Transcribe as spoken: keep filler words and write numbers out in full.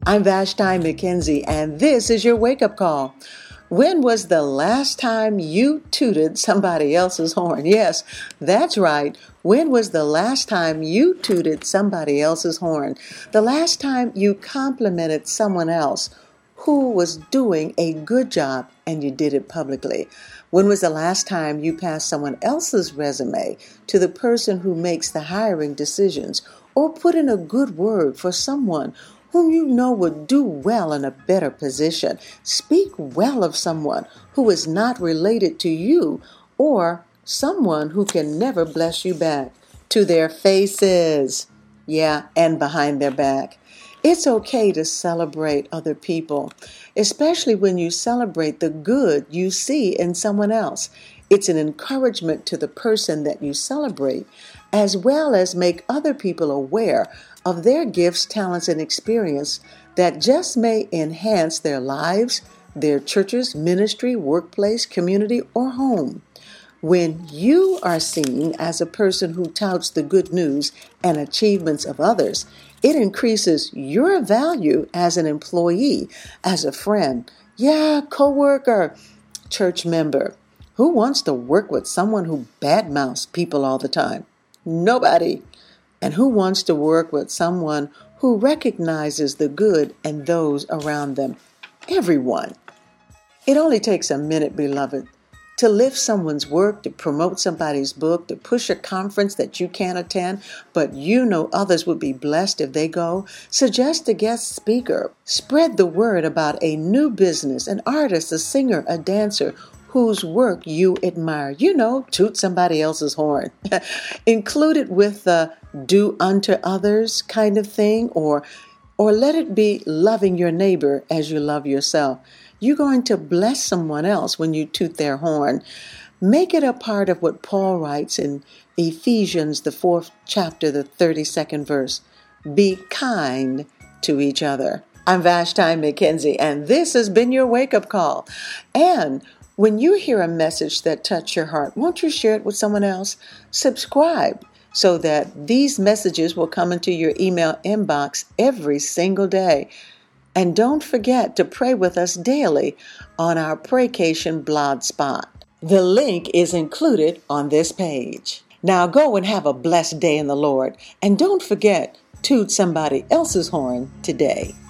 I'm Vashti McKenzie, and this is your wake-up call. When was the last time you tooted somebody else's horn? Yes, that's right. When was the last time you tooted somebody else's horn? The last time you complimented someone else who was doing a good job and you did it publicly? When was the last time you passed someone else's resume to the person who makes the hiring decisions, or put in a good word for someone whom you know would do well in a better position? Speak well of someone who is not related to you, or someone who can never bless you back, to their faces. Yeah, and behind their back. It's okay to celebrate other people, especially when you celebrate the good you see in someone else. It's an encouragement to the person that you celebrate, as well as make other people aware of their gifts, talents, and experience that just may enhance their lives, their churches, ministry, workplace, community, or home. When you are seen as a person who touts the good news and achievements of others, it increases your value as an employee, as a friend, yeah, coworker, church member. Who wants to work with someone who badmouths people all the time? Nobody. And who wants to work with someone who recognizes the good and those around them? Everyone. It only takes a minute, beloved, to lift someone's work, to promote somebody's book, to push a conference that you can't attend, but you know others would be blessed if they go. Suggest a guest speaker. Spread the word about a new business, an artist, a singer, a dancer whose work you admire. You know, toot somebody else's horn. Include it with the do unto others kind of thing, or or let it be loving your neighbor as you love yourself. You're going to bless someone else when you toot their horn. Make it a part of what Paul writes in Ephesians, the fourth chapter, the thirty-second verse. Be kind to each other. I'm Vashti McKenzie, and this has been your wake-up call. And when you hear a message that touched your heart, won't you share it with someone else? Subscribe so that these messages will come into your email inbox every single day. And don't forget to pray with us daily on our Praycation blog spot. The link is included on this page. Now go and have a blessed day in the Lord. And don't forget, toot somebody else's horn today.